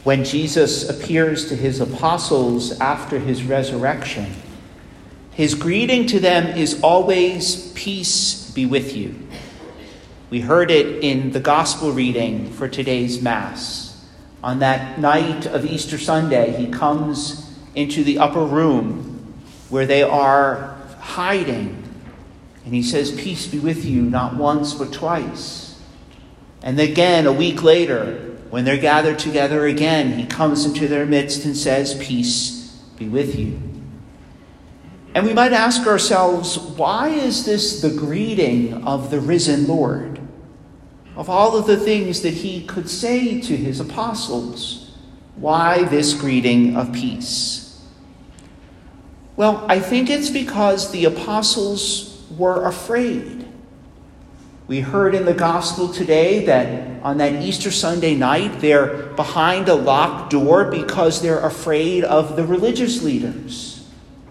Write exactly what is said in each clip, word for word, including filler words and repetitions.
When Jesus appears to his apostles after his resurrection, his greeting to them is always, "Peace be with you." We heard it in the gospel reading for today's Mass. On that night of Easter Sunday, he comes into the upper room where they are hiding, and he says, "Peace be with you," not once but twice. And again, a week later, when they're gathered together again, he comes into their midst and says, "Peace be with you." And we might ask ourselves, why is this the greeting of the risen Lord? Of all of the things that he could say to his apostles, why this greeting of peace? Well, I think it's because the apostles were afraid. We heard in the gospel today that on that Easter Sunday night, they're behind a locked door because they're afraid of the religious leaders.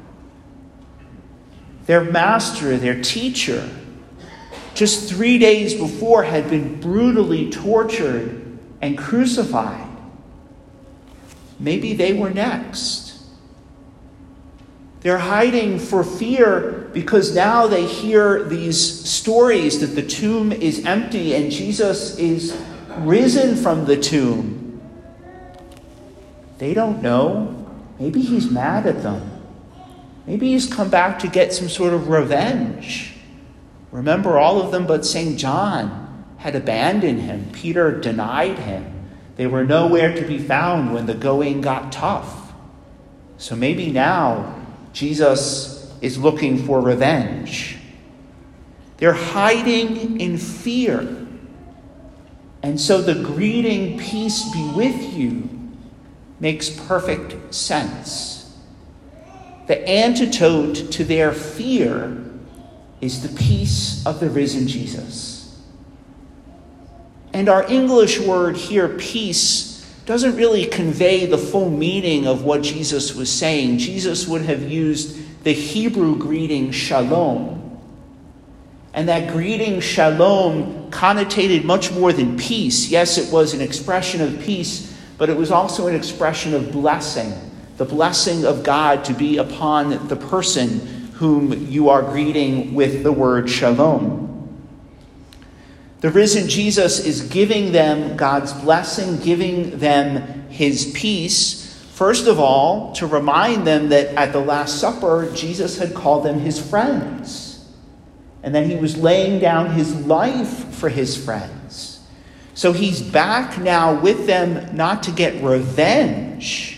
Their master, their teacher, just three days before had been brutally tortured and crucified. Maybe they were next. They're hiding for fear because now they hear these stories that the tomb is empty and Jesus is risen from the tomb. They don't know. Maybe he's mad at them. Maybe he's come back to get some sort of revenge. Remember, all of them but Saint John had abandoned him. Peter denied him. They were nowhere to be found when the going got tough. So maybe now Jesus is looking for revenge. They're hiding in fear. And so the greeting, "Peace be with you," makes perfect sense. The antidote to their fear is the peace of the risen Jesus. And our English word here, peace, doesn't really convey the full meaning of what Jesus was saying. Jesus would have used the Hebrew greeting shalom. And that greeting shalom connotated much more than peace. Yes, it was an expression of peace, but it was also an expression of blessing. The blessing of God to be upon the person whom you are greeting with the word shalom. The risen Jesus is giving them God's blessing, giving them his peace. First of all, to remind them that at the Last Supper, Jesus had called them his friends. And that he was laying down his life for his friends. So he's back now with them not to get revenge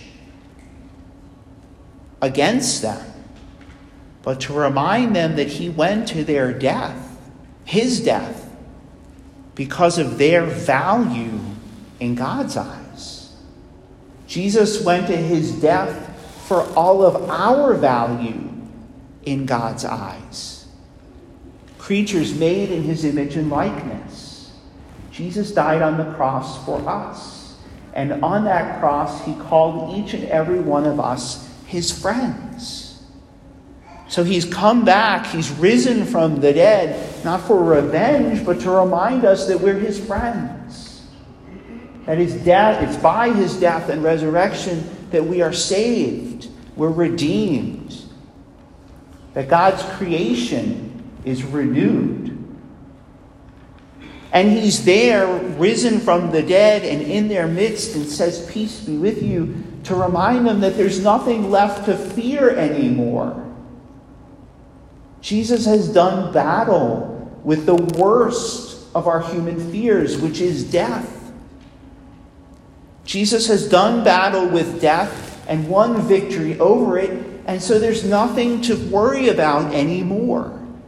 against them, but to remind them that he went to their death, his death, because of their value in God's eyes. Jesus went to his death for all of our value in God's eyes. Creatures made in his image and likeness. Jesus died on the cross for us. And on that cross, he called each and every one of us his friends. So he's come back, he's risen from the dead, not for revenge, but to remind us that we're his friends. That his death, it's by his death and resurrection that we are saved, we're redeemed. That God's creation is renewed. And he's there, risen from the dead and in their midst, and says, "Peace be with you," to remind them that there's nothing left to fear anymore. Jesus has done battle with the worst of our human fears, which is death. Jesus has done battle with death and won victory over it, and so there's nothing to worry about anymore.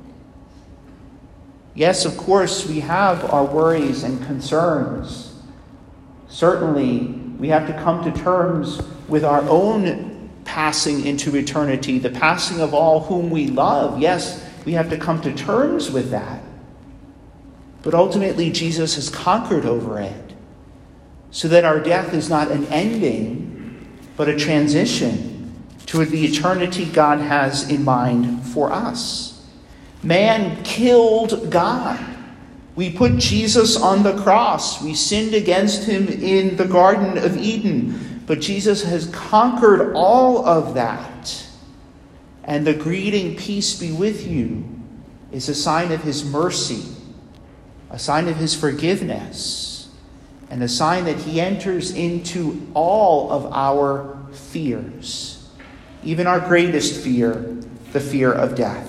Yes, of course, we have our worries and concerns. Certainly, we have to come to terms with our own passing into eternity, the passing of all whom we love. Yes, we have to come to terms with that. But ultimately, Jesus has conquered over it, so that our death is not an ending, but a transition to the eternity God has in mind for us. Man killed God. We put Jesus on the cross. We sinned against him in the Garden of Eden. But Jesus has conquered all of that. And the greeting, peace be with you, is a sign of his mercy, a sign of his forgiveness, and a sign that he enters into all of our fears, even our greatest fear, the fear of death.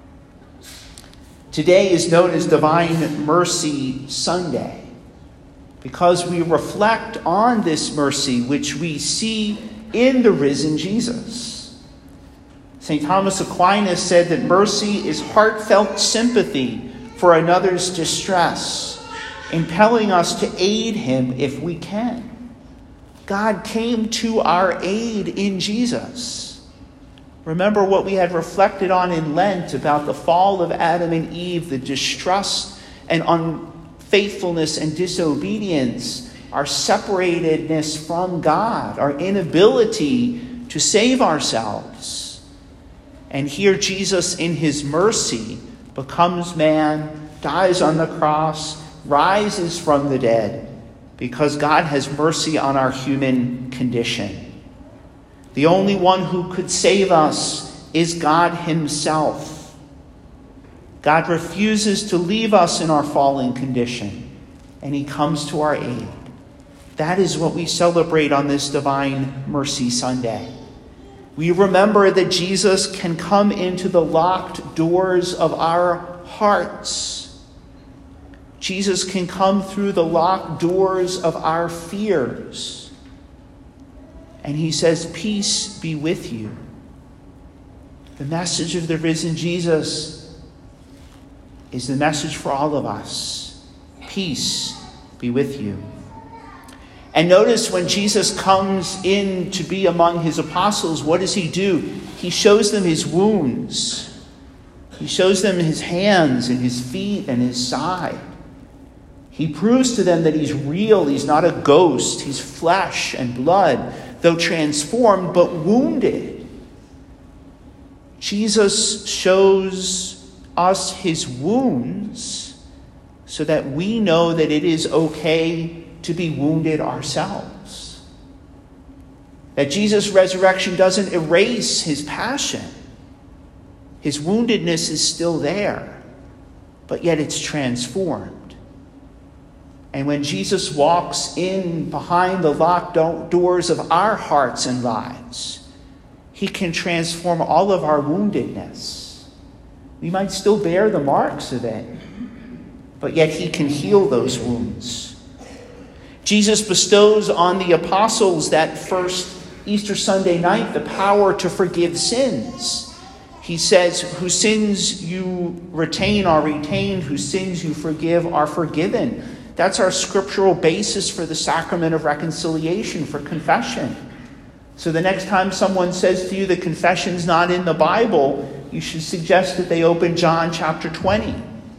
Today is known as Divine Mercy Sunday because we reflect on this mercy which we see in the risen Jesus. Saint Thomas Aquinas said that mercy is heartfelt sympathy for another's distress, impelling us to aid him if we can. God came to our aid in Jesus. Remember what we had reflected on in Lent about the fall of Adam and Eve, the distrust and unfaithfulness and disobedience, our separatedness from God, our inability to save ourselves. And here Jesus, in his mercy, becomes man, dies on the cross, rises from the dead, because God has mercy on our human condition. The only one who could save us is God himself. God refuses to leave us in our fallen condition, and he comes to our aid. That is what we celebrate on this Divine Mercy Sunday. We remember that Jesus can come into the locked doors of our hearts. Jesus can come through the locked doors of our fears. And he says, peace be with you. The message of the risen Jesus is the message for all of us. Peace be with you. And notice when Jesus comes in to be among his apostles, what does he do? He shows them his wounds. He shows them his hands and his feet and his side. He proves to them that he's real. He's not a ghost. He's flesh and blood, though transformed, but wounded. Jesus shows us his wounds so that we know that it is okay to be wounded ourselves. That Jesus' resurrection doesn't erase his passion. His woundedness is still there, but yet it's transformed. And when Jesus walks in behind the locked doors of our hearts and lives, he can transform all of our woundedness. We might still bear the marks of it, but yet he can heal those wounds. Jesus bestows on the apostles that first Easter Sunday night the power to forgive sins. He says, whose sins you retain are retained, whose sins you forgive are forgiven. That's our scriptural basis for the sacrament of reconciliation, for confession. So the next time someone says to you that confession's not in the Bible, you should suggest that they open John chapter twenty.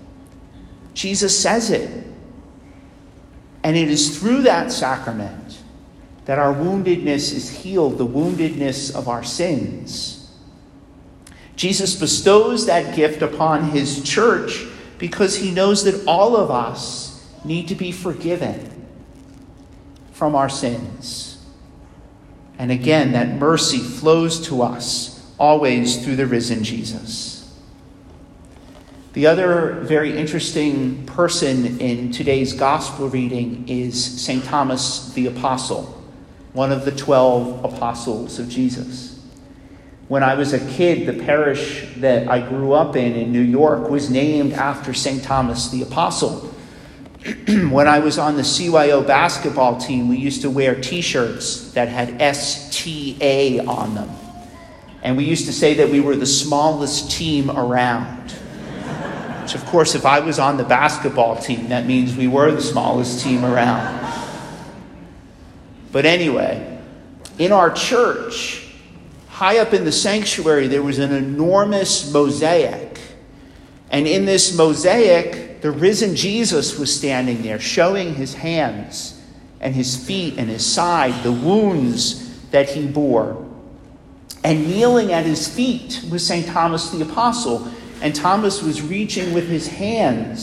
Jesus says it. And it is through that sacrament that our woundedness is healed, the woundedness of our sins. Jesus bestows that gift upon his church because he knows that all of us need to be forgiven from our sins. And again, that mercy flows to us always through the risen Jesus. The other very interesting person in today's gospel reading is Saint Thomas the Apostle, one of the twelve apostles of Jesus. When I was a kid, the parish that I grew up in in New York was named after Saint Thomas the Apostle. When I was on the C Y O basketball team, we used to wear t-shirts that had S T A on them. And we used to say that we were the smallest team around. Which, of course, if I was on the basketball team, that means we were the smallest team around. But anyway, in our church, high up in the sanctuary, there was an enormous mosaic. And in this mosaic, the risen Jesus was standing there, showing his hands and his feet and his side, the wounds that he bore. And kneeling at his feet was Saint Thomas the Apostle. And Thomas was reaching with his hands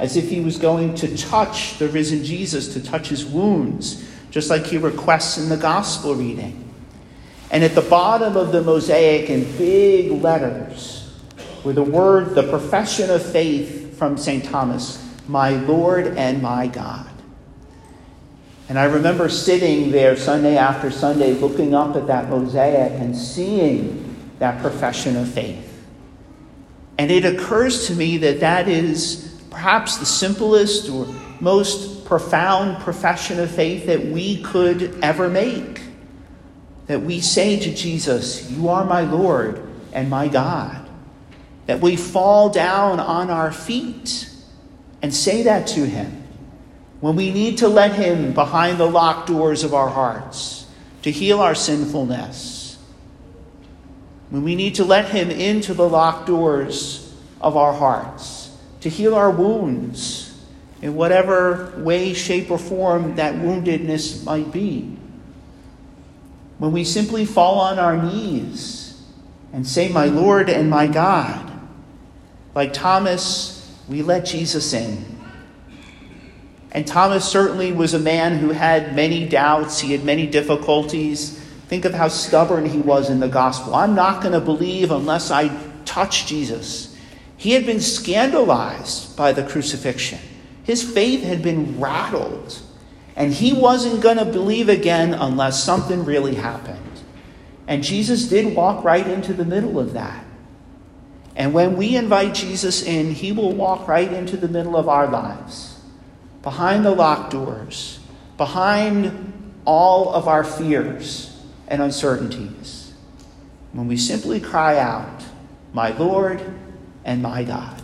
as if he was going to touch the risen Jesus, to touch his wounds, just like he requests in the gospel reading. And at the bottom of the mosaic in big letters were the word, the profession of faith from Saint Thomas, my Lord and my God. And I remember sitting there Sunday after Sunday looking up at that mosaic and seeing that profession of faith. And it occurs to me that that is perhaps the simplest or most profound profession of faith that we could ever make. That we say to Jesus, you are my Lord and my God. That we fall down on our feet and say that to him. When we need to let him behind the locked doors of our hearts to heal our sinfulness. When we need to let him into the locked doors of our hearts to heal our wounds in whatever way, shape, or form that woundedness might be. When we simply fall on our knees and say, my Lord and my God. Like Thomas, we let Jesus in. And Thomas certainly was a man who had many doubts. He had many difficulties. Think of how stubborn he was in the gospel. I'm not going to believe unless I touch Jesus. He had been scandalized by the crucifixion. His faith had been rattled. And he wasn't going to believe again unless something really happened. And Jesus did walk right into the middle of that. And when we invite Jesus in, he will walk right into the middle of our lives. Behind the locked doors, behind all of our fears and uncertainties, when we simply cry out, my Lord and my God.